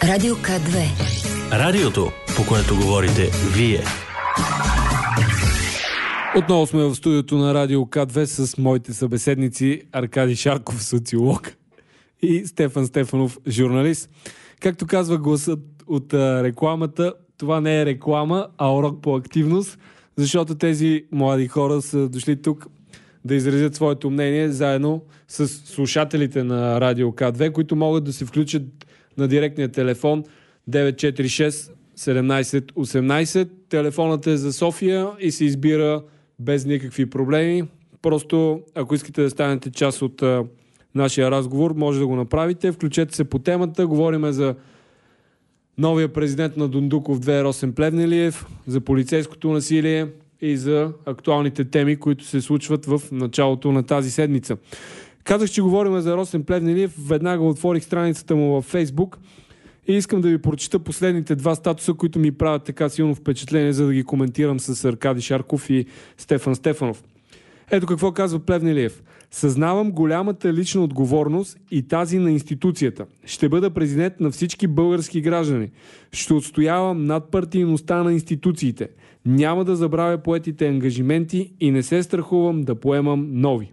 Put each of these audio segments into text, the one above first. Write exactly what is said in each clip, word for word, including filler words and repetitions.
Радио К две. Радиото, по което говорите вие. Отново сме в студиото на Радио К две с моите събеседници Аркадий Шарков, социолог, и Стефан Стефанов, журналист. Както казва гласът от а, рекламата, това не е реклама, а урок по активност, защото тези млади хора са дошли тук да изразят своето мнение заедно с слушателите на Радио К две, които могат да се включат на директния телефон девет четири шест седемнайсет осемнайсет. Телефонът е за София и се избира без никакви проблеми. Просто, ако искате да станете част от а, нашия разговор, може да го направите. Включете се по темата. Говорим за новия президент на Дондуков две Росен Плевнелиев, за полицейското насилие и за актуалните теми, които се случват в началото на тази седмица. Казах, че говорим за Росен Плевнелиев. Веднага отворих страницата му във Фейсбук и искам да ви прочита последните два статуса, които ми правят така силно впечатление, за да ги коментирам с Аркадий Шарков и Стефан Стефанов. Ето какво казва Плевнелиев. Съзнавам голямата лична отговорност и тази на институцията. Ще бъда президент на всички български граждани. Ще отстоявам надпартийността на институциите. Няма да забравя поетите ангажименти и не се страхувам да поемам нови.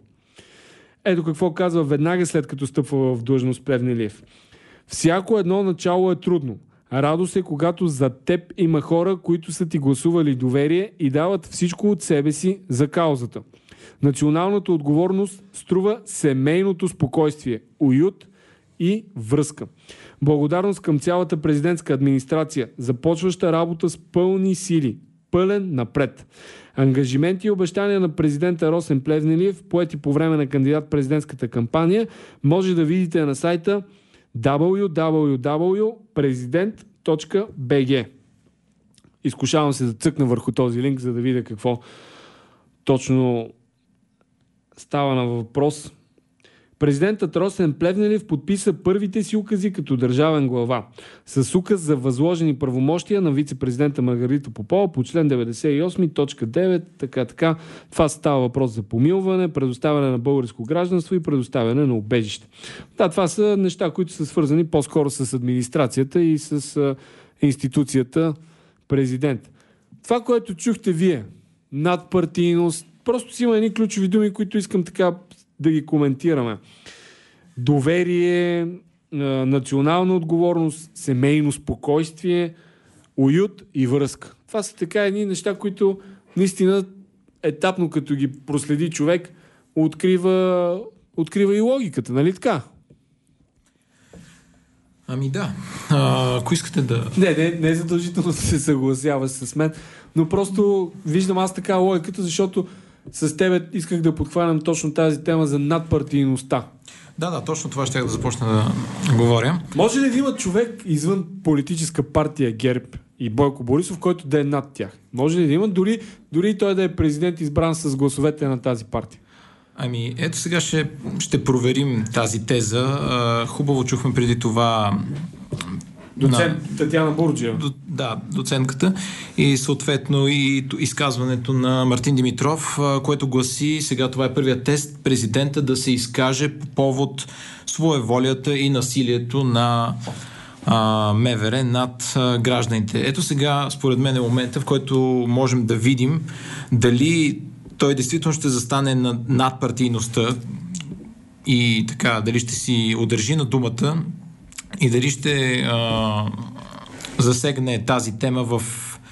Ето какво казва веднага след като стъпва в длъжност Плевнелиев. Всяко едно начало е трудно. Радост е, когато зад теб има хора, които са ти гласували доверие и дават всичко от себе си за каузата. Националната отговорност струва семейното спокойствие, уют и връзка. Благодарност към цялата президентска администрация, започваща работа с пълни сили, пълен напред. Ангажименти и обещания на президента Росен Плевнелиев, поети по време на кандидат-президентската кампания, може да видите на сайта дабъл ю дабъл ю дабъл ю точка президент точка би джи. Изкушавам се да цъкна върху този линк, за да видя какво точно става на въпрос. Президентът Росен Плевнелиев подписа първите си укази като държавен глава. С указ за възложени правомощия на вице-президента Маргарита Попова по член деветдесет и осем точка девет, така така. Това става въпрос за помилване, предоставяне на българско гражданство и предоставяне на убежище. Да, това са неща, които са свързани по-скоро с администрацията и с а, институцията президент. Това, което чухте вие, надпартийност, просто си има едни ключови думи, които искам така да ги коментираме. Доверие, национална отговорност, семейно спокойствие, уют и връзка. Това са така едни неща, които наистина етапно, като ги проследи човек, открива, открива и логиката, нали така? Ами да. А, ако искате да... Не, не, не е задължително да се съгласяваш с мен, но просто виждам аз така логиката, защото с тебе исках да подхванем точно тази тема за надпартийността. Да, да, точно това ще да започна да говоря. Може ли да има човек извън политическа партия ГЕРБ и Бойко Борисов, който да е над тях? Може ли да има дори, дори той да е президент избран с гласовете на тази партия? Ами, ето сега ще, ще проверим тази теза. Хубаво чухме преди това доцент на... Татяна Бурджиева. До, да, доцентката и съответно и изказването на Мартин Димитров, което гласи, сега това е първият тест, президента да се изкаже по повод своеволията и насилието на а, МВР над а, гражданите. Ето сега, според мен е момента, в който можем да видим дали той действително ще застане на надпартийността и така, дали ще си удържи на думата и дали ще а, засегне тази тема в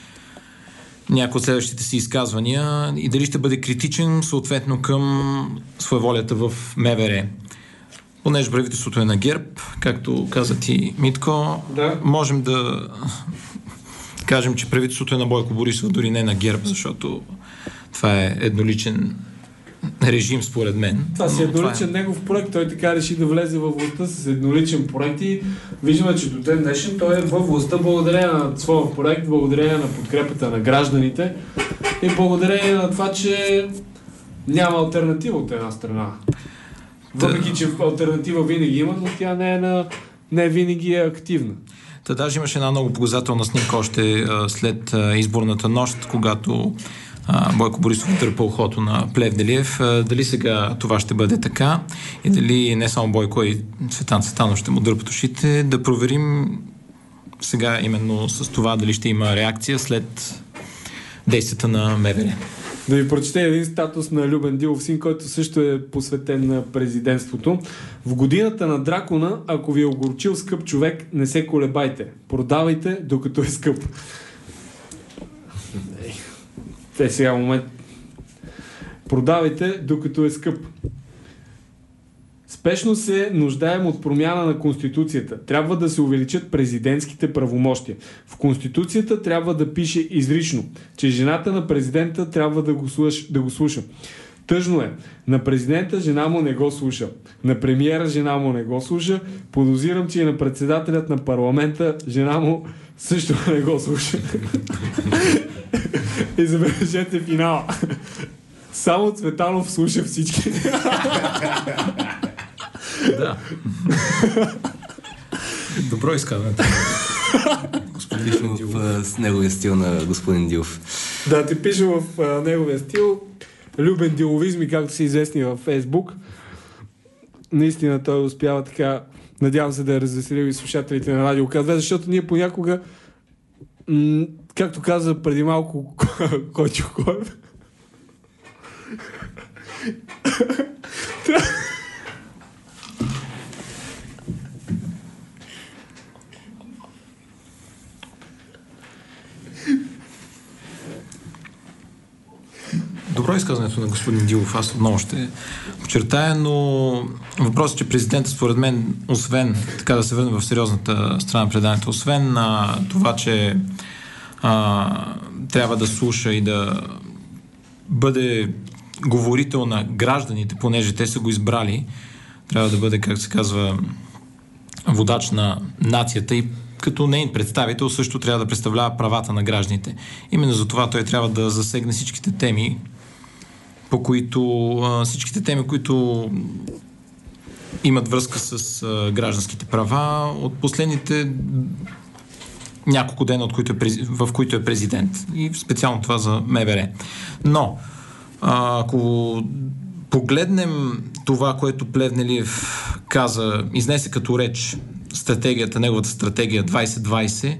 някои от следващите си изказвания и дали ще бъде критичен съответно към своеволията в МВР. Понеже правителството е на ГЕРБ, както каза ти, Митко, да. Можем да кажем, че правителството е на Бойко Борисов, дори не на ГЕРБ, защото това е едноличен режим, според мен. Това си едноличен е негов проект. Той така реши да влезе във властта с едноличен проект и виждаме, че до ден днешен той е във властта благодарение на своя проект, благодарение на подкрепата на гражданите и благодарение на това, че няма алтернатива от една страна. Въпреки, че алтернатива винаги има, но тя не е, на... не е винаги е активна. Та даже имаше една много показателна снимка още а, след а, изборната нощ, когато а, Бойко Борисов търпа ухото на Плевнелиев. А, дали сега това ще бъде така и дали не само Бойко, и Цветан Цветанов ще му дърпат ушите, да проверим сега именно с това дали ще има реакция след действията на МВР. Да ви прочете един статус на Любен Дилов син, който също е посветен на президентството. В годината на дракона, ако ви е огорчил скъп човек, не се колебайте. Продавайте, докато е скъп. Те сега момент. Продавайте, докато е скъп. Спешно се нуждаем от промяна на Конституцията. Трябва да се увеличат президентските правомощия. В Конституцията трябва да пише изрично, че жената на президента трябва да го слуша. Да го слуша. Тъжно е. На президента жена му не го слуша. На премиера жена му не го слуша. Подозирам, че и на председателят на парламента жена му също не го слуша. И забележете финала. Само Цветанов слуша всички. Да. Добро изказване. Господин Дилов. В, с неговия стил на господин Дилов. Да, типично в а, неговия стил. Любен диловизми, както са известни във Фейсбук. Наистина той успява така, надявам се да е развеселил и слушателите на Радио К две, защото ние понякога, м- както каза преди малко Койчо Коев, Добро изказването на господин Дилов, аз отново ще подчертая, но въпросът, че президента според мен, освен така да се върне в сериозната страна на преданието, освен на това, че а, трябва да слуша и да бъде говорител на гражданите, понеже те са го избрали, трябва да бъде, как се казва, водач на нацията и като нейн представител също трябва да представлява правата на гражданите. Именно за това той трябва да засегне всичките теми, по които всичките теми, които имат връзка с гражданските права от последните няколко дена, от които е, в които е президент. И специално това за МВР. Но, ако погледнем това, което Плевнелиев каза, изнесе като реч стратегията, неговата стратегия двайсет двайсет,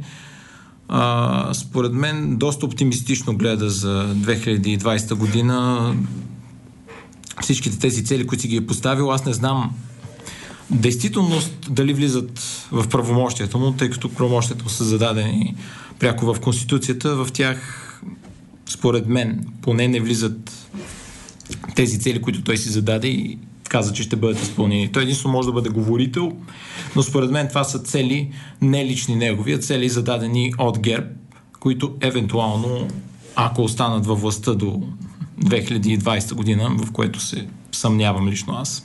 а, според мен доста оптимистично гледа за две хиляди и двайсета година всичките тези цели, които си ги е поставил. Аз не знам действителност дали влизат в правомощията му, тъй като правомощията му са зададени пряко в Конституцията. В тях, според мен, поне не влизат тези цели, които той си зададе и каза, че ще бъдат изпълнени. Той единствено може да бъде говорител, но според мен това са цели не лични негови, а цели зададени от ГЕРБ, които евентуално, ако останат във властта до две хиляди и двайсета година, в което се съмнявам лично аз,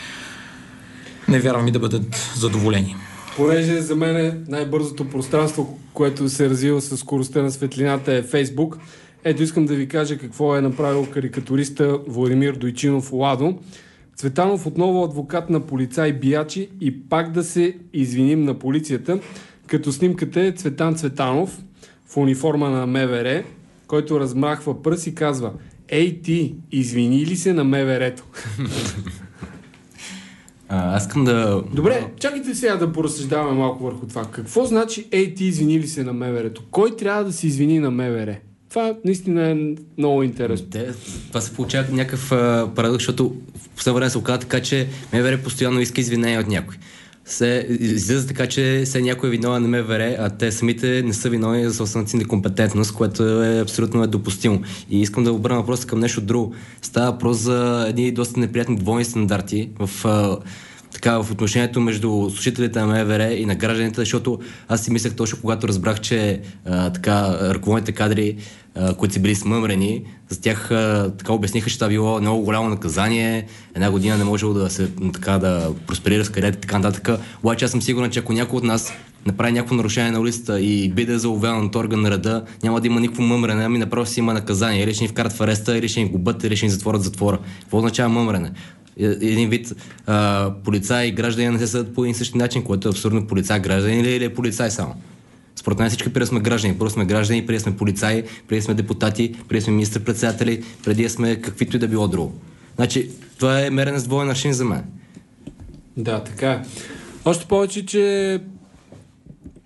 не вярвам и да бъдат задоволени. Понеже за мен най-бързото пространство, което се развива с скоростта на светлината е Фейсбук, ето искам да ви кажа какво е направил карикатуриста Владимир Дойчинов Ладо. Цветанов отново адвокат на полицаи биячи и пак да се извиним на полицията, като снимката е Цветан Цветанов в униформа на МВР, който размахва пръст и казва: "Ей ти, извини ли се на МВР-то?" А, аз искам да... Добре, чакайте сега да поразсъждаваме малко върху това. Какво значи "Ей ти, извини ли се на МВР-то"? Кой трябва да се извини на МВР? Това наистина е много интересно. Те, това се получава някакъв а, парадокс, защото в последно време се оказа така, че МВР постоянно иска извинения от някой. Се излиза така, че все някой е виновен на МВР, а те самите не са виновни за собствената си некомпетентност, което е абсолютно недопустимо. И искам да обърна въпроса към нещо друго. Става въпрос за едни доста неприятни двойни стандарти в, а, така, в отношението между служителите на МВР и на гражданите, защото аз си мислех точно, когато разбрах, че а, така, ръководните кадри, а, които са били смъмрени, за тях а, така обясниха, че това било много голямо наказание, една година не можело да се така, да просперира с кариерата и така нататък. Обаче аз съм сигурен, че ако някой от нас направи някакво нарушение на улицата и биде заловен от орган на реда, няма да има никакво мъмрене, ами направо си има наказание. Или ще ни вкарат в ареста, или ще ни губят, или ще ни затворят затвора. Какво означава мъмрене? Един вид а, полицай и граждани не се съдят по един същи начин, което е абсурдно. Полицай граждани или, или е полицай само? Според мен всички преди сме граждани. Първо сме граждани, преди сме полицаи, преди сме депутати, преди сме министър-председатели, преди сме каквито и да било друго. Значи, това е мерене с двоен аршин за мен. Да, така е. Още повече, че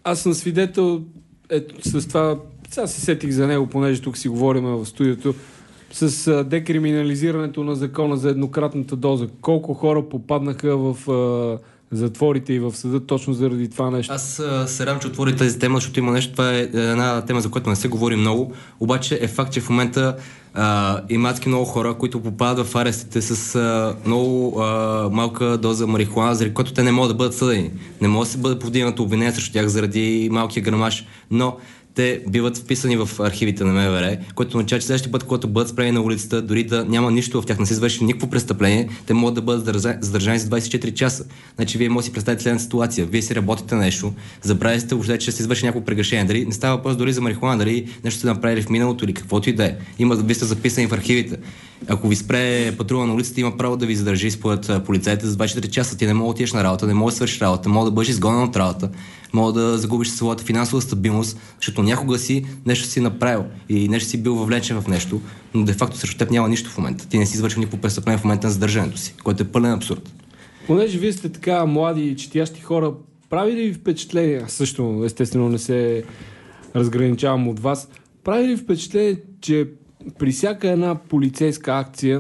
аз съм свидетел, ето с това, сега се сетих за него, понеже тук си говорим в студиото, с а, декриминализирането на закона за еднократната доза. Колко хора попаднаха в а, затворите и в съда точно заради това нещо? Аз а, се радвам, че отвори тази тема, защото има нещо, това е една тема, за която не се говори много, обаче е факт, че в момента а, има адски много хора, които попадат в арестите с а, много а, малка доза марихуана, заради което те не могат да бъдат съдени. Не може да се бъде повдигнато обвинение срещу тях заради малкия грамаж, но те биват вписани в архивите на МВР, което означава, че следващия път, когато бъдат спрени на улицата, дори да няма нищо в тях, не се извърши никакво престъпление, те могат да бъдат задържани за двайсет и четири часа. Значи вие може да си представите следната ситуация. Вие си работите нещо, забравяте сте въобще, че се извърши някакво прегрешение. Дали не става въпрос дори за марихуана, дали нещо сте направили в миналото или каквото и да е. Има, вие сте записани в архивите. Ако ви спре патрула на улицата, има право да ви задържи според полицаите за двайсет и четири часа. Ти не мога да отидеш на работа, не мога да свършиш работа, мога да бъдеш изгонен от работа, мога да загубиш своята финансова стабилност, защото някога си нещо си направил и нещо си бил въвлечен в нещо, но де-факто срещу теб няма нищо в момента. Ти не си извършил никакво престъпление в момента на задържането си, което е пълен абсурд. Понеже вие сте така млади и четящи хора, прави ли ви впечатление, също естествено не се разграничавам от вас, прави ли впечатление, че при всяка една полицейска акция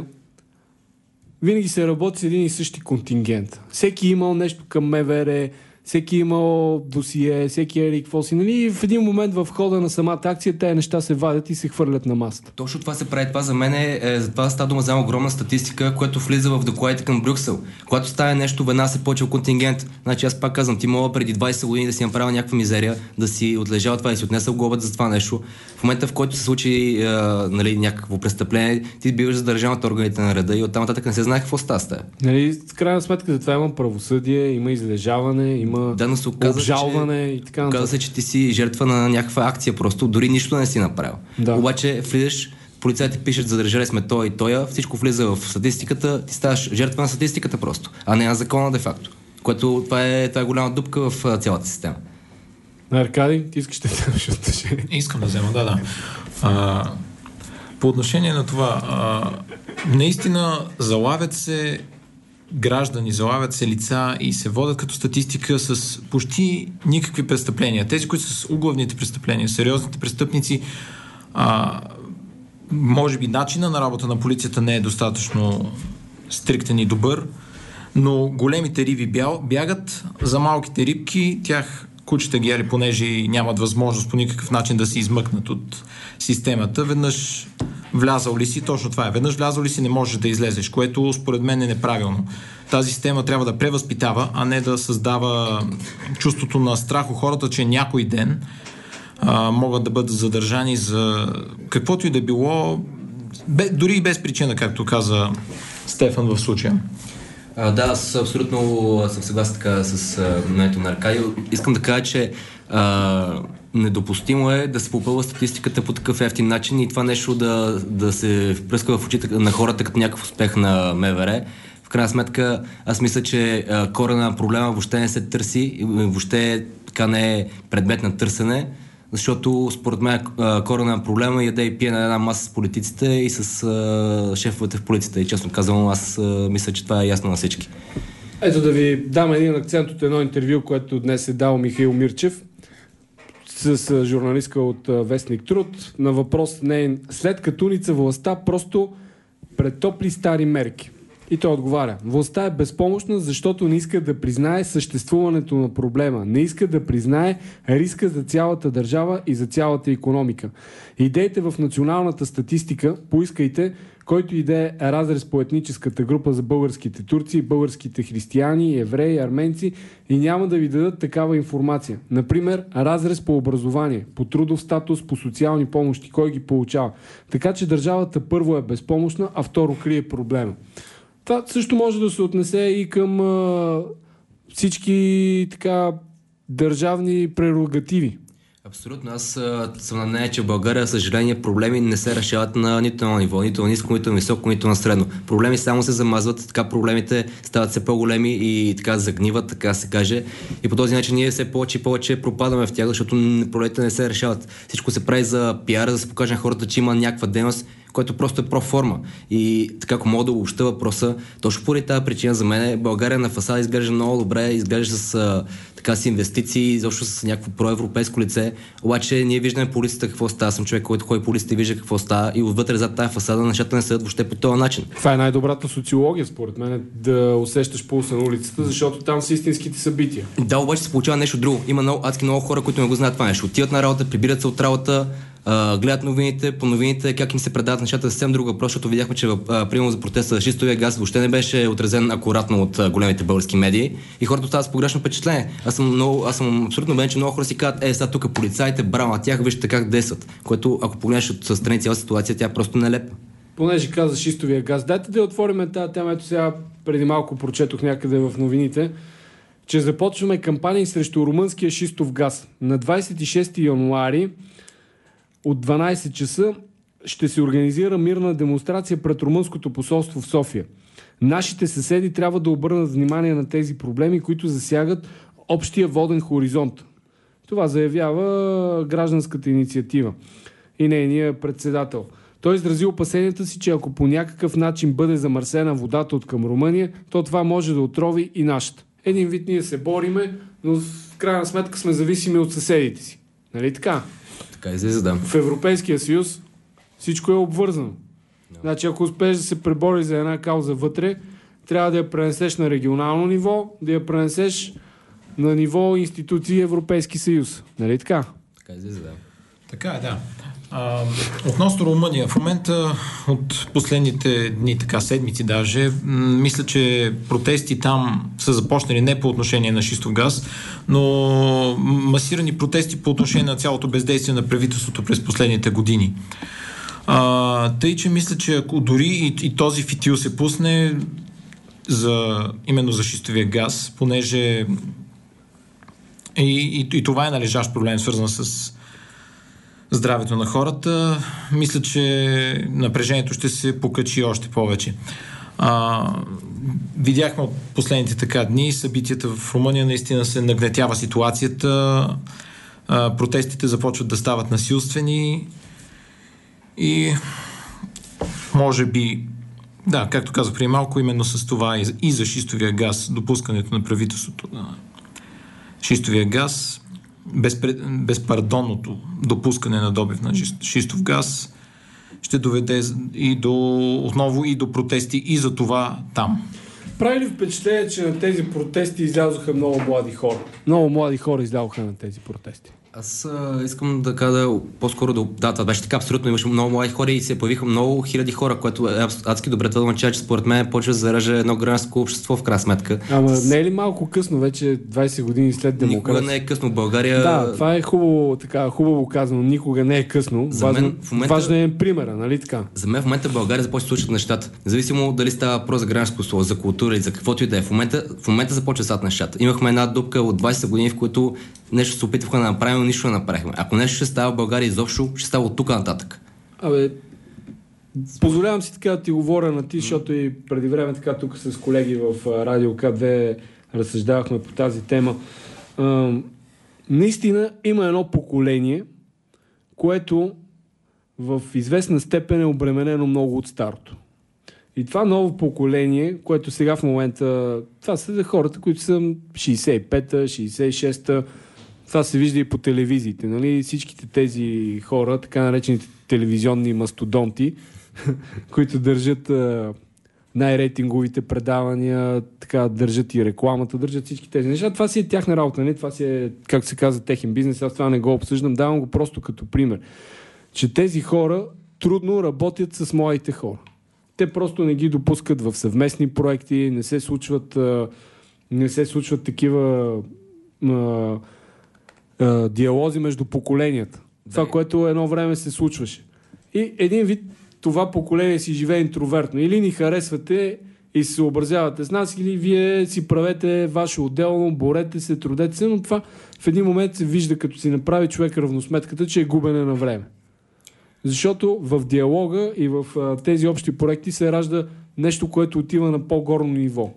винаги се работи с един и същи контингент? Всеки имал нещо към МВР, всеки имал досие, всеки ери какво си, нали? И в един момент в хода на самата акция тези неща се вадят и се хвърлят на масата. Точно това се прави. Това за мен е, е за това става дума за огромна статистика, която влиза в докладите към Брюксел. Когато стане нещо, веднага се почва контингент. Значи аз пак казвам, ти мога преди двайсет години да си направил някаква мизерия, да си отлежал това и си отнесъл глобата за това нещо. В момента, в който се случи е, нали, някакво престъпление, ти биваш задържан от органите на реда и оттам нататък не се знае какво става с теб. Нали, в крайна сметка за това има правосъдие, има излежаване, има да, но се оказа, обжалване че, и така нататък. Оказа се, че ти си жертва на някаква акция, просто дори нищо не си направил. Да. Обаче влизаш, полицайите пишат, задържали сме той и тоя, всичко влиза в статистиката, ти ставаш жертва на статистиката просто, а не на закона де-факто. Което това е, това е голяма дупка в цялата система. Аркадий, ти искаш да вземеш отношение? Искам да взема, да, да. А, по отношение на това, а, наистина залавят се граждани, залавят се лица и се водят като статистика с почти никакви престъпления. Тези, които са с углавните престъпления, сериозните престъпници, а, може би начина на работа на полицията не е достатъчно стриктен и добър, но големите риби бял, бягат, за малките рибки тях кучета ги яли, понеже нямат възможност по никакъв начин да се измъкнат от системата. Веднъж влязал ли си, точно това е, веднъж влязал ли си не можеш да излезеш, което според мен е неправилно. Тази система трябва да превъзпитава, а не да създава чувството на страх у хората, че някой ден а, могат да бъдат задържани за каквото и да било, бе, дори и без причина, както каза Стефан в случая. А, да, аз абсолютно съм съгласен така с мнението на Аркадий. Искам да кажа, че а, недопустимо е да се попълва статистиката по такъв ефтин начин и това нещо да, да се впръска в очите на хората като някакъв успех на МВР. В крайна сметка, аз мисля, че а, корена на проблема въобще не се търси, въобще така не е предмет на търсене, защото според мен корена на проблема яде и пие на една маса с политиците и с а, шефовете в полицията. И честно казвам, аз а, мисля, че това е ясно на всички. Ето да ви дам един акцент от едно интервю, което днес е дал Михаил Мирчев с журналистка от Вестник Труд. На въпрос не след Катуница властта просто претопли стари мерки. И той отговаря: властта е безпомощна, защото не иска да признае съществуването на проблема. Не иска да признае риска за цялата държава и за цялата икономика. Идейте в националната статистика, поискайте който и да е разрез по етническата група за българските турци, българските християни, евреи, арменци и няма да ви дадат такава информация. Например, разрез по образование, по трудов статус, по социални помощи, кой ги получава. Така че държавата първо е безпомощна, а второ крие проблема. Това също може да се отнесе и към а, всички така държавни прерогативи. Абсолютно. Аз а, съм на мнение, че в България, съжаление, проблеми не се решават на нито на ниво, нито на ниско, нито на високо, нито на средно. Проблеми само се замазват, така проблемите стават все по-големи и така загниват, така се каже. И по този начин ние все повече и повече пропадаме в тях, защото проблемите не се решават. Всичко се прави за пиар, за да се покаже на хората, че има някаква дейност, което просто е проформа. И така, ако мога да обобща въпроса, точно поради тази причина за мен България на фасада изглежда много добре, изглежда с а, така с инвестиции, изобщо с някакво проевропейско лице, обаче ние виждаме по улицата какво става. Аз съм човек, който ходи по улицата и вижда какво става и отвътре зад тази фасада нещата не седят въобще по този начин. Това е най-добрата социология, според мен, да усещаш пулса на улицата, защото там са истинските събития. Да, обаче се получава нещо друго. Има много, адски много хора, които не го знаят това нещо. Отиват на работа, прибират се от работа, а, гледат новините, по новините, как им се предават нещата, съвсем друг въпрос, защото видяхме, че примерно за протеста за шистовия газ въобще не беше отразен акуратно от а, големите български медии и хората остават с погрешно впечатление. Аз съм, много, аз съм абсолютно убеден, че много хора си казват, е, сега тук полицаите, браво на тях, вижте как действат, което ако погледнеш от страни цяла ситуация, тя просто нелепа. Понеже каза шистовия газ, дайте да отворим тази тема, ето сега преди малко прочетох някъде в новините, че започваме кампания срещу румънския шистов газ. На двадесет и шести януари от дванадесет часа ще се организира мирна демонстрация пред румънското посолство в София. Нашите съседи трябва да обърнат внимание на тези проблеми, които засягат общия воден хоризонт. Това заявява гражданската инициатива и нейният председател. Той изрази опасенията си, че ако по някакъв начин бъде замърсена водата от към Румъния, то това може да отрови и нашата. Един вид ние се бориме, но в крайна сметка сме зависими от съседите си. Нали така? Така излиза, да. В Европейския съюз всичко е обвързано. No. Значи ако успееш да се пребори за една кауза вътре, трябва да я пренесеш на регионално ниво, да я пренесеш на ниво институции Европейски съюз. Нали така? Така излиза, да. Така е, да. А, относно Румъния, в момента от последните дни, така седмици даже, м- мисля, че протести там са започнали не по отношение на шистов газ, но масирани протести по отношение на цялото бездействие на правителството през последните години. А, тъй, че мисля, че ако дори и, и този фитил се пусне за, именно за шистовия газ, понеже и, и, и това е належащ проблем, свързан с здравето на хората, мисля, че напрежението ще се покачи още повече. А, видяхме от последните така дни събитията в Румъния, наистина се нагнетява ситуацията, а, протестите започват да стават насилствени и може би, да, както казах преди малко, именно с това и, и за шистовия газ, допускането на правителството на шистовия газ, Безпред... безпардонното допускане на добив на шистов газ ще доведе и до, отново и до протести и за това там. Прави ли впечатление, че на тези протести излязоха много млади хора? Много млади хора излязоха на тези протести. Аз а, искам да кажа по-скоро да... Да, това беше така абсолютно. Имаше много млади хора и се появиха много хиляди хора, което е адски добре. Това да означава, че според мен почва да заражда едно гражданско общество в крайна сметка. Ама не е ли малко късно, вече двадесет години след демокрация? Никога не е късно в България. Да, това е хубаво, така, хубаво казано. Никога не е късно. За Важно, мен в момента... важно е примера, нали така? За мен в момента в България започва да случат нещата. Независимо дали става въпрос за гражданско слово, за култура или за каквото и да е. В момента, в момента започва да стават нещата. Имахме една дупка от двадесет години, в които нещо се опитваха да направим, но нищо не направихме. Ако нещо ще става в България изобщо, ще става от тук нататък. Абе, позволявам си така да ти говоря на ти, защото и преди време така тук с колеги в Радио К две разсъждавахме по тази тема. А, наистина има едно поколение, което в известна степен е обременено много от старото. И това ново поколение, което сега в момента, това са хората, които са шейсет и пета, шейсет и шеста, това се вижда и по телевизиите, нали? Всичките тези хора, така наречените телевизионни мастодонти, които държат а, най-рейтинговите предавания, така държат и рекламата, държат всички тези неща. Това си е тяхна работа, не? Това си е, както се казва, техен бизнес. Аз това не го обсъждам, давам го просто като пример. Че тези хора трудно работят с младите хора. Те просто не ги допускат в съвместни проекти, не се случват, а, не се случват такива а, а, диалози между поколенията. Да. Това, което едно време се случваше. И един вид това поколение си живее интровертно. Или ни харесвате и се съобразявате с нас, или вие си правете ваше отделно, борете се, трудете се, но това в един момент се вижда, като си направи човек равносметката, че е губене на време. Защото в диалога и в а, тези общи проекти се ражда нещо, което отива на по-горно ниво.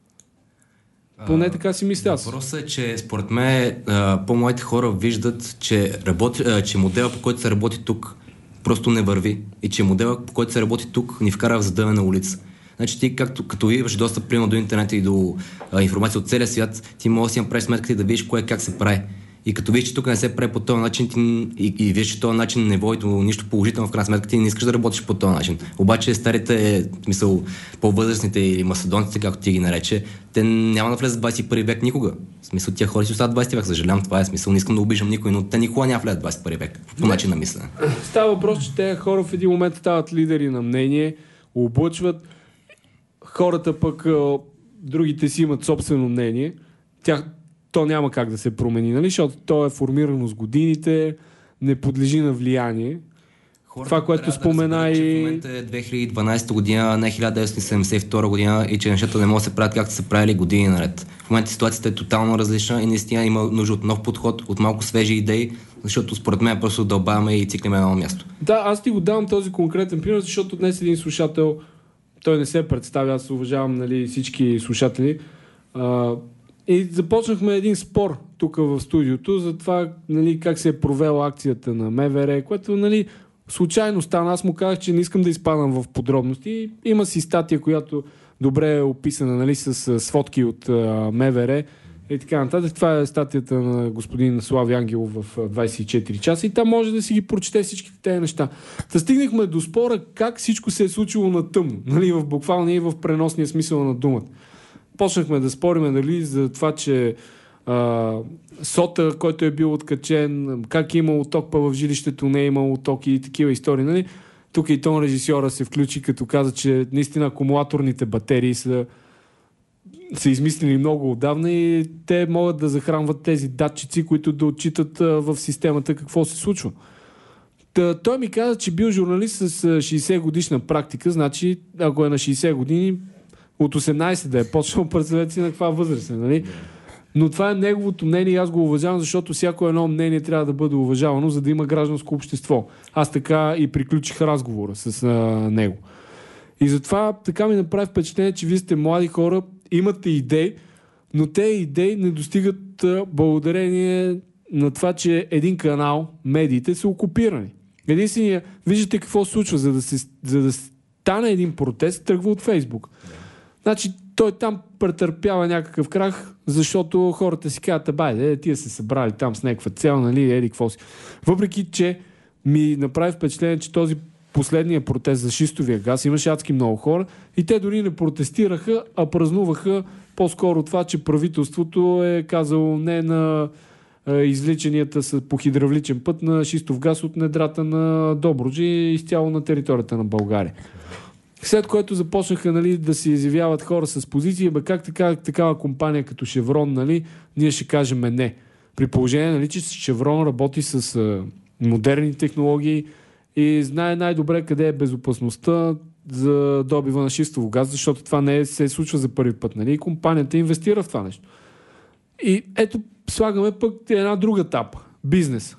Поне така си мисля аз. Въпросът е, че според мен по-младите хора виждат, че, работи, че модела, по който се работи тук, просто не върви и че моделът, по който се работи тук, ни вкара в задънена улица. Значи ти, както, като имаш достъп примерно до интернет и до а, информация от целия свят, ти можеш да си направиш сметката и да видиш кое как се прави. И като видиш, че тук не се прави по този начин ти, и, и виж, че този начин не води до нищо положително, в крайна сметка ти не искаш да работиш по този начин. Обаче старите, мисъл, по-възрастните или масадонците, както ти ги нарече, те няма да влезат в двадесет и първи век никога. В смисъл, тия хора си остават двадесети век, съжалявам, това е смисъл, не искам да обиждам никой, но те никога няма влезат в двадесет и първи век, по начин на мислене. Става въпрос, че те хора в един момент стават лидери на мнение, облъчват, хората пък другите си имат собствено мнение. Тях то няма как да се промени, нали? Защото то е формирано с годините, не подлежи на влияние. Хората това, което спомена да разберат, и... в момента е две хиляди и дванадесета година, не хиляда деветстотин седемдесет и втора година и че нещата не могат да се правят както са правили години наред. В момента ситуацията е тотално различна и наистина има нужда от нов подход, от малко свежи идеи, защото според мен просто дълбаваме и циклиме на едно място. Да, аз ти го давам този конкретен пример, защото днес един слушател, той не се представя, аз уважавам, нали, всички слушатели, а, и започнахме един спор тук в студиото за това, нали, как се е провела акцията на МВР, което, нали, случайно стана. Аз му казах, че не искам да изпадам в подробности. Има си статия, която добре е описана, нали, с сводки от а, МВР и така нататък. Това е статията на господин Слави Ангелов в двадесет и четири часа и там може да си ги прочете всичките тези неща. Та стигнахме до спора как всичко се е случило на тъмно, нали, в буквалния и в преносния смисъл на думата. Почнахме да спориме, нали, за това, че а, сота, който е бил откачен, как е имало ток, па в жилището не е имало ток и такива истории. Нали? Тук и тон режисьора се включи, като каза, че наистина акумулаторните батерии са, са измислили много отдавна и те могат да захранват тези датчици, които да отчитат а, в системата какво се случва. Та, той ми каза, че бил журналист с шейсет годишна практика, значи ако е на шейсет години, от осемнадесет да е почнал, представете си на каква възраст, нали? Но това е неговото мнение и аз го уважавам, защото всяко едно мнение трябва да бъде уважавано, за да има гражданско общество. Аз така и приключих разговора с а, него. И затова така ми направи впечатление, че вие сте млади хора, имате идеи, но те идеи не достигат а, благодарение на това, че един канал, медиите са окупирани. Единствения, виждате какво се случва, за да, се, за да стане един протест, тръгва от Фейсбук. Значи той там претърпява някакъв крах, защото хората си казват, байде, тия се събрали там с някаква цел, нали, еди, какво си. Въпреки, че ми направи впечатление, че този последния протест за шистовия газ имаше адски много хора и те дори не протестираха, а празнуваха по-скоро това, че правителството е казало не на е, изличанията по хидравличен път на шистов газ от недрата на Добруджа и изцяло на територията на България. След което започнаха, нали, да се изявяват хора с позиции, бе как така, такава компания като Шеврон, нали, ние ще кажем не. При положение, нали, че Шеврон работи с а, модерни технологии и знае най-добре къде е безопасността за добива на шистово газ, защото това не е, се случва за първи път. Нали, и компанията инвестира в това нещо. И ето слагаме пък една друга етапа. Бизнес.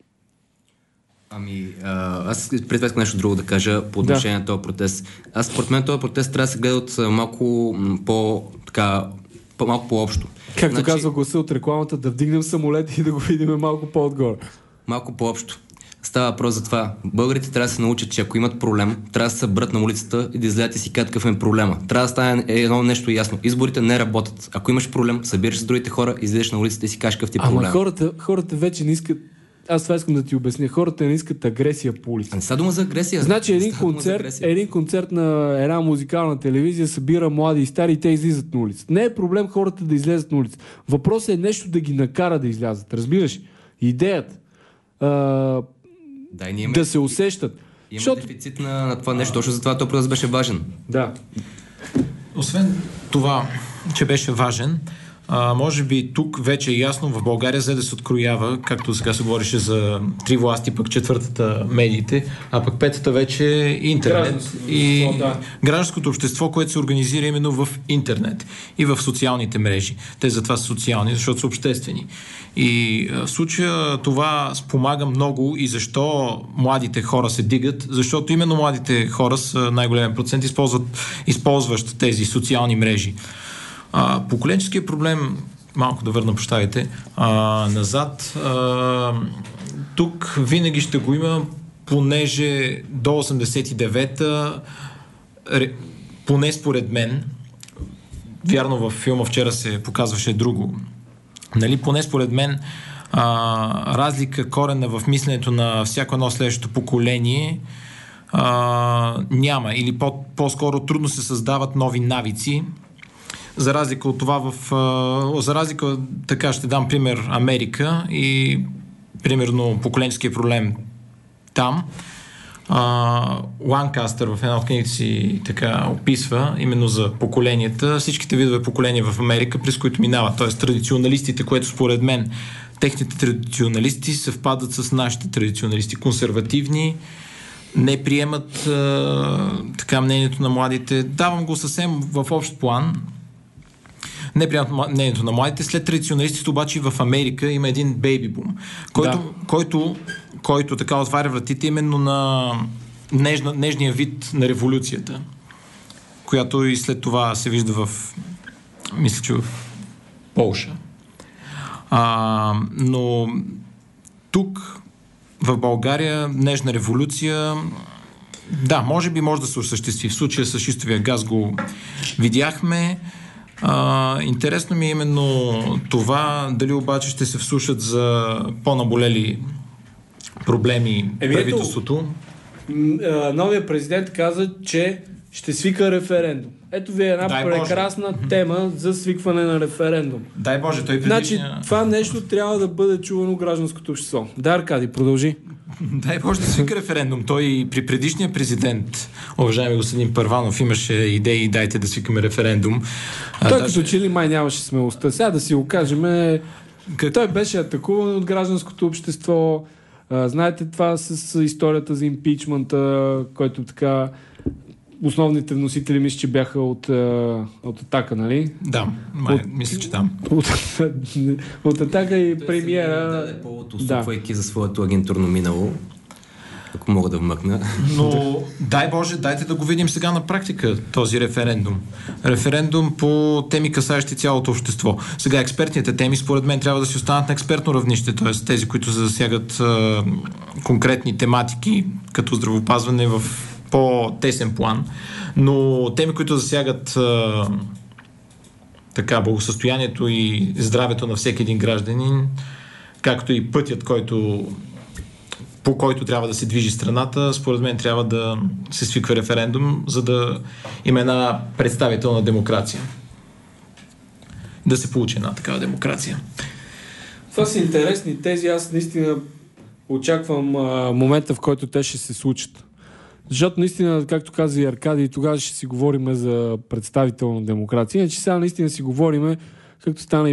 Ами, а, аз пред това нещо друго да кажа по отношение да. на този протест. Аз според мен този протест трябва да се гледа от малко по така, по, малко по-общо. Както значи, казва гласа от рекламата, да вдигнем самолет и да го видим малко по-отгоре. Малко по-общо. Става въпрос за това. Българите трябва да се научат, че ако имат проблем, трябва да се съберат на улицата и да излязат и си кажат какъв е проблема. Трябва да стане едно нещо ясно. Изборите не работят. Ако имаш проблем, събираш с другите хора, излезеш на улицата и си кажеш какъв ти е проблем. Ама хората, хората вече не искат. Аз това искам да ти обясня. Хората не искат агресия по улицата. Не става дума за агресия. Значи един концерт, един концерт на една музикална телевизия събира млади и стари и те излизат на улицата. Не е проблем хората да излезат на улицата. Въпросът е нещо да ги накара да излязат. Разбираш? Идеята. А, да, ние да се усещат. Има Защото... дефицит на, на това нещо. Точно за това този процес беше важен. Да. Освен това, че беше важен, А, може би тук вече е ясно, в България за да се откроява, както сега се говореше за три власти, пък четвъртата медиите, а пък петата вече е интернет и да. Гражданското общество, което се организира именно в интернет и в социалните мрежи. Те затова са социални, защото са обществени. И в случая това спомага много и защо младите хора се дигат, защото именно младите хора са най-голям процент използват, използващ тези социални мрежи. А, поколенческият проблем, малко да върна, прощавайте, а, назад, а, тук винаги ще го има понеже до осемдесет и девета, поне според мен, вярно във филма вчера се показваше друго, нали, поне според мен а, разлика корена в мисленето на всяко едно следващото поколение а, няма, или по- по-скоро трудно се създават нови навици. За разлика от това в... А, за разлика, така ще дам пример, Америка и примерно поколенческия проблем там. Ланкастър в една от книгите си така описва именно за поколенията, всичките видове поколения в Америка, през които минават. Т.е. традиционалистите, което според мен техните традиционалисти съвпадат с нашите традиционалисти. Консервативни, не приемат а, така мнението на младите. Давам го съвсем в общ план. Не приемат мнението на младите. След традиционалистите обаче в Америка има един бейби бум, който, да. който, който така отваря вратите именно на нежна, нежния вид на революцията, която и след това се вижда в, мисля, че в Полша. А, но тук в България нежна революция, да, може би може да се осъществи. В случая с шистовия газ го видяхме. А, интересно ми е именно това, дали обаче ще се вслушат за по-наболели проблеми Еми, правителството. Ето, новият президент каза, че ще свика референдум. Ето ви е една Дай прекрасна Боже. тема за свикване на референдум. Дай Боже, той предишния... Значи, това нещо трябва да бъде чувано гражданското общество. Да, Аркади, продължи. Дай Боже да свика референдум. Той при предишния президент, уважаеми господин Първанов, имаше идеи, дайте да свикаме референдум. Той а, като че ли май нямаше смелостта. Сега да си го кажем, как... той беше атакуван от гражданското общество. А, знаете това с историята за импичмента, който така основните вносители мисля, че бяха от, от Атака, нали? Да, май, от, мисля, че там. От, от Атака и премиера... Да, да, повод, усупвайки да. за своето агентурно минало, ако мога да вмъкна. Но дай Боже, дайте да го видим сега на практика, този референдум. Референдум по теми, касаещи цялото общество. Сега експертните теми, според мен, трябва да си останат на експертно равнище, т.е. тези, които засягат а, конкретни тематики, като здравеопазване в по-тесен план, но теми, които засягат а, така, благосъстоянието и здравето на всеки един гражданин, както и пътят, който, по който трябва да се движи страната, според мен трябва да се свиква референдум, за да има една представителна демокрация. Да се получи една такава демокрация. Това са интересни тези. Аз наистина очаквам а, момента, в който те ще се случат. Защото наистина, както каза и Аркадий, тогава ще си говорим за представителна демокрация. Иначе сега наистина си говорим, както стана и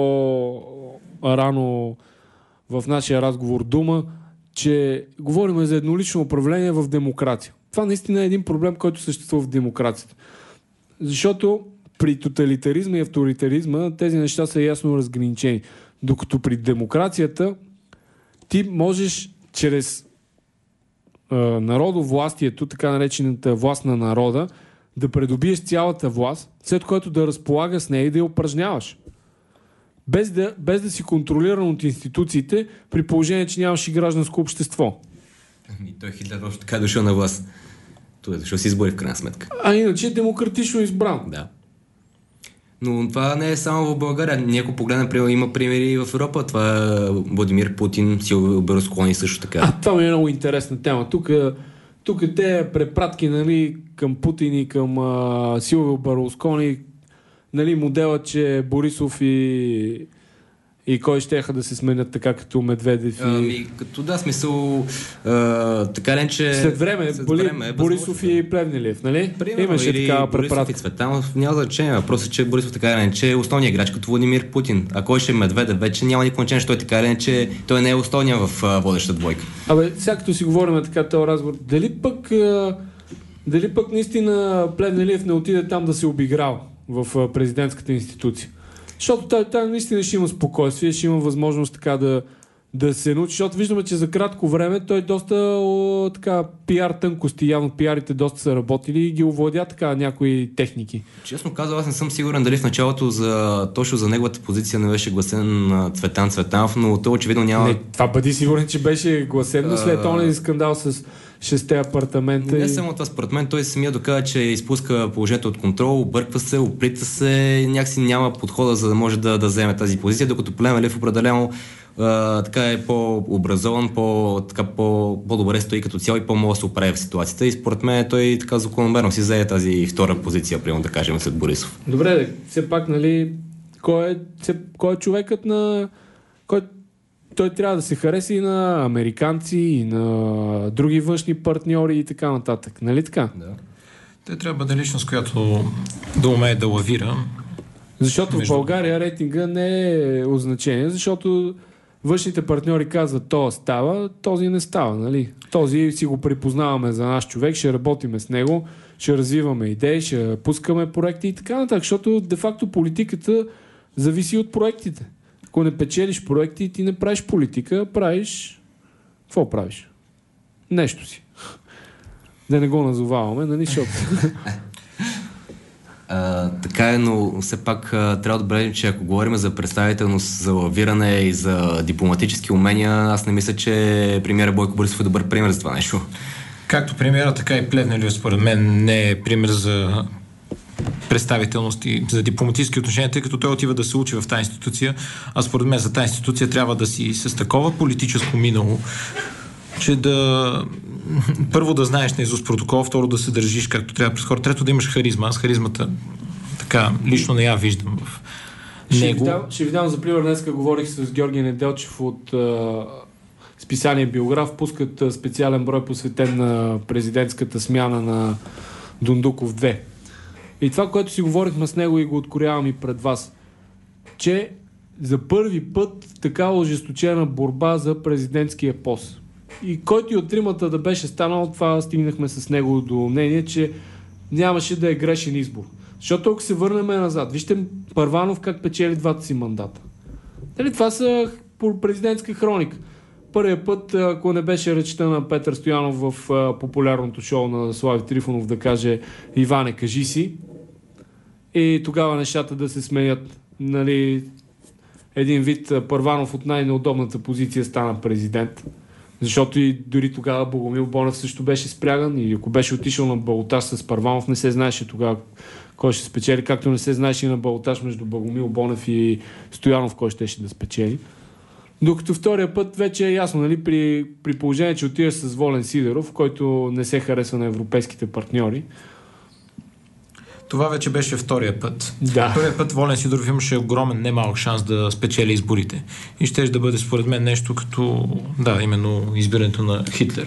по-рано в нашия разговор дума, че говорим за еднолично управление в демокрация. Това наистина е един проблем, който съществува в демокрацията. Защото при тоталитаризма и авторитаризма тези неща са ясно разграничени. Докато при демокрацията ти можеш чрез народовластието, така наречената власт на народа, да придобиеш цялата власт, след което да разполага с нея и да я упражняваш. Без да, без да си контролиран от институциите, при положение, че нямаш и гражданско общество. Ами той Хитлер още така е дошъл на власт. Той е дошъл си избори в крайна сметка. А иначе е демократично избран. Да. Но това не е само в България. Някой погледна, има примери и в Европа. Това е Владимир Путин, Силвио Берлускони също така. А, това ми е много интересна тема. Тук, тук те препратки, нали, към Путин и към а, Силвио Берлускони, нали, модела, че Борисов и и кой щеха да се сменят така като Медведев и... Ами, като да, смисъл а, така ли, че... След време, след боли, време е Борисов и Плевнелиев, нали? Примерно, имаше такава препратка. Борисов и Цветанов, няма значение. Въпросът е, че Борисов така ли, че е основният играч като Владимир Путин. А кой ще е Медведев, вече няма никакво значение, че той така ли, че той не е основният в а, водещата двойка. Абе, сега като си говорим така този разговор, дали пък а, дали пък наистина Плевнелиев не отиде там да се обиграл в а, президентската институция? Защото той, той наистина ще има спокойствие, ще има възможност така да, да се научи, защото виждаме, че за кратко време той доста о, така пиар тънкости, явно пиарите доста са работили и ги овладя така някои техники. Честно казвам, аз не съм сигурен дали в началото за, точно за неговата позиция не беше гласен на Цветан Цветанов, но той очевидно няма... Не, това бъди сигурен, че беше гласен, но след този скандал с шесте апартамента. Не и... само това, според мен той самия доказа, че изпуска положението от контрол, обърква се, оплита се, някакси няма подхода, за да може да, да вземе тази позиция, докато Плевнелиев определено Uh, така е по-образован, по, така, по, по-добре стои като цяло и по-мога да се оправи в ситуацията и според мен той така закономерно си взе тази втора позиция, примерно да кажем, след Борисов. Добре, все пак, нали, кой е, кой е човекът на... Кой, той трябва да се хареса и на американци, и на други външни партньори и така нататък. Нали така? Да. Той трябва да е личност, която да умее да лавира. Защото между... в България рейтинга не е от значение, защото външните партньори казват, този става, този не става, нали? Този си го припознаваме за наш човек, ще работиме с него, ще развиваме идеи, ще пускаме проекти и така нататък, защото де-факто политиката зависи от проектите. Ако не печелиш проекти, ти не правиш политика, правиш... Какво правиш? Нещо си. Да не го назоваваме, нали, защото... Uh, така е, но все пак uh, трябва да отбележим, че ако говорим за представителност, за лавиране и за дипломатически умения, аз не мисля, че премиера Бойко Борисов е добър пример за това нещо. Както премиера, така и Плевнелиев, според мен, не е пример за представителност и за дипломатически отношения, тъй като той отива да се учи в тази институция, а според мен за тази институция трябва да си с такова политическо минало, че да първо да знаеш наизуст протокол, второ да се държиш както трябва през хора, трето да имаш харизма. Аз харизмата така лично не я виждам в ще него. Ви дам, ще ви дам за пример, днеска говорих с Георги Неделчев от а, списание Биограф, пускат а, специален брой посветен на президентската смяна на Дундуков две. И това, което си говорихме с него и го откорявам и пред вас, че за първи път такава ожесточена борба за президентския пост. И който и от тримата да беше станал, това стигнахме с него до мнение, че нямаше да е грешен избор. Защото ако се върнем назад, вижте Първанов как печели двата си мандата. Дали, това са президентска хроника. Първият път, ако не беше речта на Петър Стоянов в а, популярното шоу на Слави Трифонов да каже Иване, кажи си, и тогава нещата да се сменят. Нали, един вид Първанов от най-неудобната позиция стана президент. Защото и дори тогава Богомил Бонев също беше спряган и ако беше отишъл на балотаж с Първанов, не се знаеше тогава кой ще спечели, както не се знаеше и на балотаж между Богомил Бонев и Стоянов кой ще да спечели. Докато втория път вече е ясно, нали, при, при положение, че отидеш с Волен Сидеров, който не се харесва на европейските партньори. Това вече беше втория път. Да. Втория път Волен Сидоров имаше огромен, немалък шанс да спечели изборите. И ще да бъде според мен нещо като, да, именно избирането на Хитлер.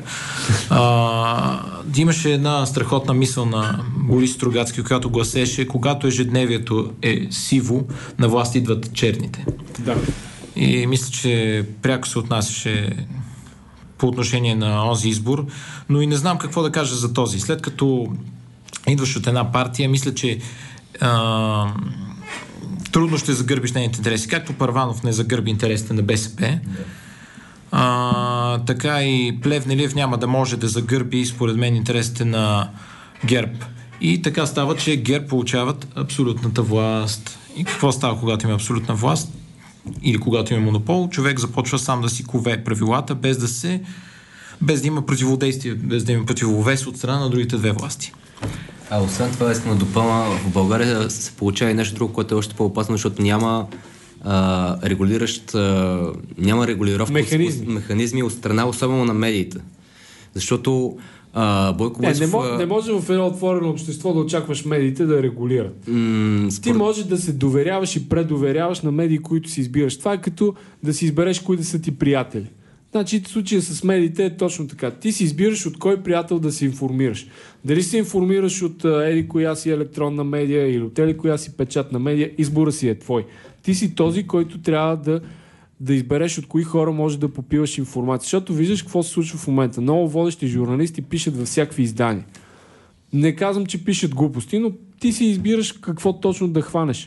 А, имаше една страхотна мисъл на Борис Стругацки, която гласеше, когато ежедневието е сиво, на власт идват черните. Да. И мисля, че пряко се отнасяше по отношение на този избор, но и не знам какво да кажа за този. След като идваш от една партия, мисля, че а, трудно ще загърбиш нейните интереси. Както Първанов не загърби интересите на БСП, а, така и Плевнелиев няма да може да загърби, според мен, интересите на ГЕРБ. И така става, че ГЕРБ получават абсолютната власт. И какво става, когато има абсолютна власт? Или когато има монопол, човек започва сам да си кове правилата, без да се без да има противодействие, без да има противовес от страна на другите две власти. А освен това, искам да допълна, в България се получава и нещо друго, което е още по-опасно, защото няма а, регулиращ, а, няма регулировка механизми. От, механизми от страна, особено на медиите. Защото а, Бойко не, Борисов... не, мож, не може в едно отворено общество да очакваш медиите да регулират. М- Ти може да се доверяваш и предоверяваш на медии, които си избираш. Това е като да си избереш кои да са ти приятели. Значи, случая с медиите е точно така. Ти си избираш от кой приятел да се информираш. Дали се информираш от еди коя си електронна медия или от еди коя си печатна медия, избора си е твой. Ти си този, който трябва да, да избереш от кои хора може да попиваш информация. Защото виждаш какво се случва в момента. Много водещи журналисти пишат във всякакви издания. Не казвам, че пишат глупости, но ти си избираш какво точно да хванеш.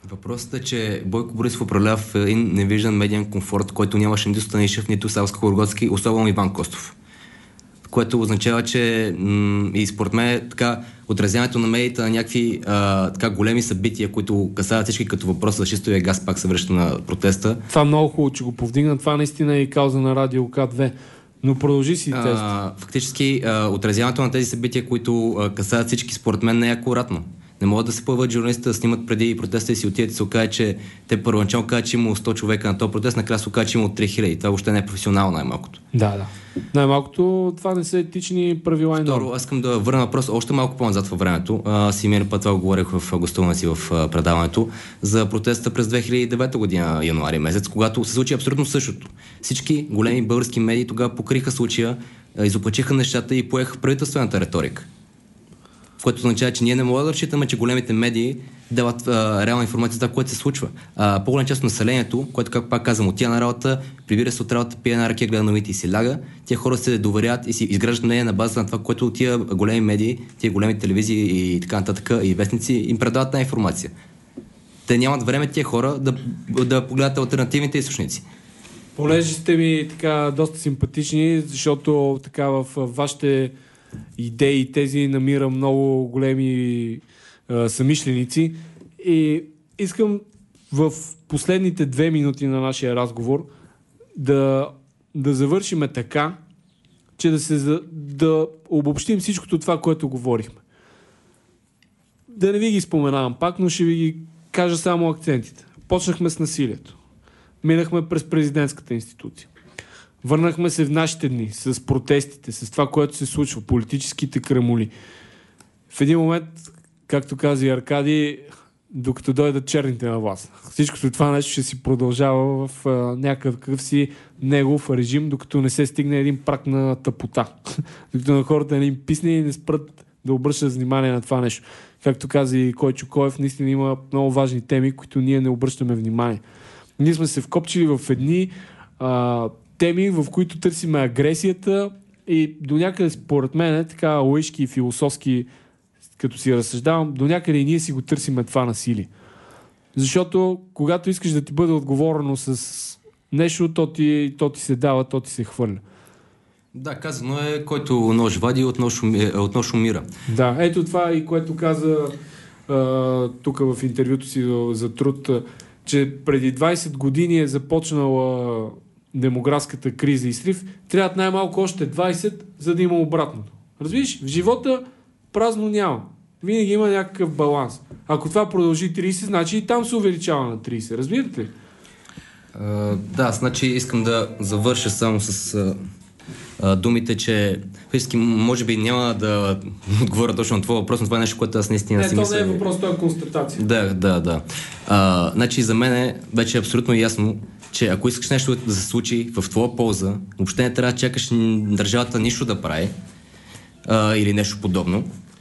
Въпросът е, че Бойко Борисов управлява в един невиждан медиен комфорт, който нямаше нито Станишев, нито Савско-Горгоцки, особено Иван Костов. Което означава, че м- и според мен така, отразяването на медиите на някакви а, така големи събития, които касават всички, като въпроса за шистовия газ, пак се връща на протеста. Това много хубаво, че го повдигна. Това наистина е и кауза на Радио К две. Но продължи си тест. Фактически, а, отразяването на тези събития, които а, касават всички, според мен не е акуратно. Не могат да се появят журналистите да снимат преди протеста и си отидат и се окаже, че те първоначално казват, че имало сто човека на този протест, накрая се окаже, че имало три хиляди. Това въобще не е професионално най-малкото. Да, да. Най-малкото това не са етични правила и норми. Второ, аз искам да върна въпрос още малко по-назад във времето. А, си минали път това го говорих в гостуването си в а, предаването за протеста през две хиляди и девета година, януари месец, когато се случи абсолютно същото. Всички големи български медии тогава покриха случая, изоплачиха нещата и поеха правителствената риторика. Което означава, че ние не можем да разчитаме, че големите медии дават а, реална информация за това, което се случва. А, по-голяма част от населението, което, как пак казвам, отива на работа, прибира се от работа, пие една ръка, гледа новите и си ляга, тия хора се доверят и си изграждат мнение на база на това, което тия големи медии, тия големи телевизии и така нататък и вестници им предават тази информация. Те нямат време тия хора да, да погледат алтернативните източници. Понеже сте ми така доста симпатични, защото така в вашите идеи и тези намира много големи а, самишленици и искам в последните две минути на нашия разговор да, да завършиме така, че да, се, да обобщим всичкото това, което говорихме. Да не ви ги споменавам пак, но ще ви ги кажа само акцентите. Почнахме с насилието. Минахме през президентската институция. Върнахме се в нашите дни с протестите, с това, което се случва, политическите крамоли. В един момент, както каза и Аркадий, докато дойдат черните на власт. Всичкото това нещо ще си продължава в а, някакъв си негов режим, докато не се стигне един прак на тъпота. Докато на хората не им писне и не спрат да обръщат внимание на това нещо. Както каза и Койчо Коев, наистина има много важни теми, които ние не обръщаме внимание. Ние сме се вкопчили в едни а, теми, в които търсиме агресията и до някъде, според мен, така лаишки и философски, като си разсъждавам, до някъде и ние си го търсиме това насилие. Защото когато искаш да ти бъде отговорено с нещо, то ти, то ти се дава, то ти се хвърля. Да, казано е, който нож вади, от нож, от нож умира. Да, ето това и което каза а, тук в интервюто си за, за труд, че преди двайсет години е започнала демографската криза и срив, трябват най-малко още двайсет, за да има обратното. Разбираш, в живота празно няма. Винаги има някакъв баланс. Ако това продължи трийсет, значи и там се увеличава на трийсет. Разбирате ли? Uh, да, значи искам да завърша само с uh, uh, думите, че физически може би няма да отговоря точно на това въпрос, но това е нещо, което аз наистина не, си мисля. Не, то не е въпрос, това е констатация. Да, да, да. Uh, значи за мен е вече абсолютно ясно, че ако искаш нещо да се случи в твоя полза, въобще не трябва да чакаш държавата нищо да прави а, или нещо подобно.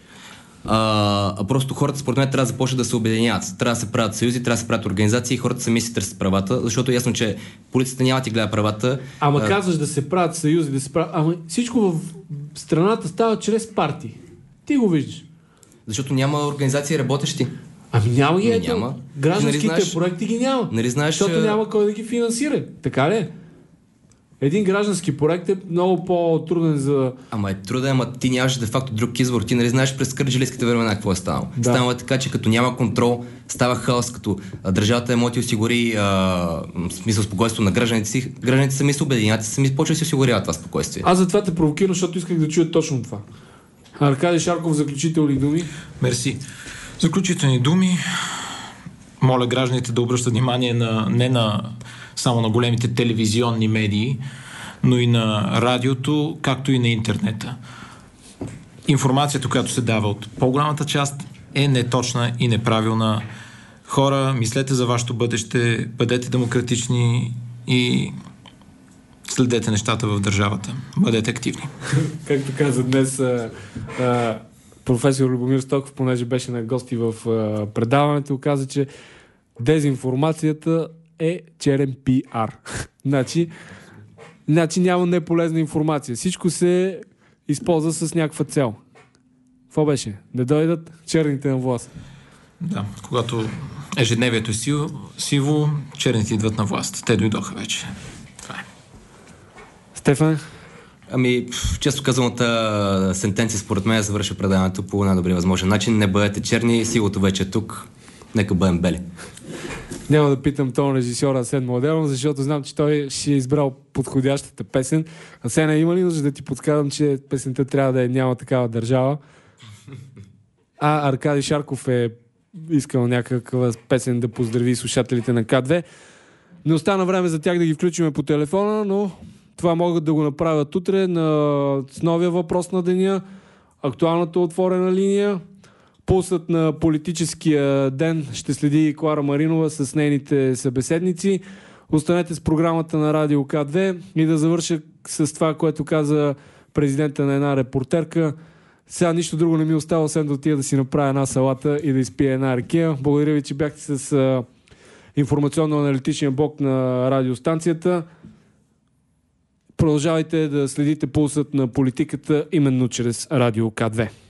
А, а просто хората според мен трябва да започнат да се обединяват. Трябва да се правят съюзи, трябва да се правят организации и хората сами си търсят правата, защото е ясно, че полицията няма да ти гледа правата. Ама а... казваш да се правят съюзи, да се правят... Ама всичко в страната става чрез партии. Ти го виждаш. Защото няма организации работещи. Ами няма ги, ето. Няма. Гражданските нали знаеш, проекти ги няма. Нали знаеш, защото че... няма кой да ги финансира. Така ли? Един граждански проект е много по-труден за... Ама е труден, ама ти нямаш де-факто друг избор. Ти нали знаеш през кърджилийските времена какво е станало. Да. Станало е така, че като няма контрол, става хаос, като а, държавата е може да осигури а, смисъл спокойствието на гражданите си. Гражданите сами се обединят и сами почват да си осигуряват това спокойствие. Аз затова те провокирам, защото исках да чуя точно това. Аркадий Шарков, заключителни думи. Мерси. Заключителни думи. Моля гражданите да обръщат внимание на, не на само на големите телевизионни медии, но и на радиото, както и на интернета. Информацията, която се дава от по-голямата част, е неточна и неправилна. Хора, мислете за вашето бъдеще, бъдете демократични и следете нещата в държавата. Бъдете активни. Както каза днес а, а, професор Любомир Стоков, понеже беше на гости в а, предаването, каза, че дезинформацията е черен пиар. значи, значи няма неполезна информация. Всичко се използва с някаква цел. Какво беше? Да дойдат черните на власт. Да, когато Ежедневието е сиво, сиво, черните идват на власт. Те дойдоха вече. Това е. Стефан? Ами, често казаната сентенция според мен завършва предаването по най-добрия възможен начин. Не бъдете черни, силото вече е тук. Нека бъдем бели. Няма да питам тон режисьора Асен Младенов, защото знам, че той ще е избрал подходящата песен. Асена, има ли нужда да ти подсказвам, че песента трябва да е "Няма такава държава"? А Аркадий Шарков е искал някаква песен да поздрави слушателите на К две. Не остана време за тях да ги включим по телефона, но това могат да го направят утре на... с новия въпрос на деня, актуалната отворена линия. Пулсът на политическия ден ще следи Клара Маринова с нейните събеседници. Останете с програмата на Радио К две и да завърша с това, което каза президента на една репортерка. Сега нищо друго не ми остава, освен да отида да си направя една салата и да изпия една ракия. Благодаря ви, че бяхте с а, информационно-аналитичния блок на радиостанцията. Продължавайте да следите пулсът на политиката именно чрез Радио К две.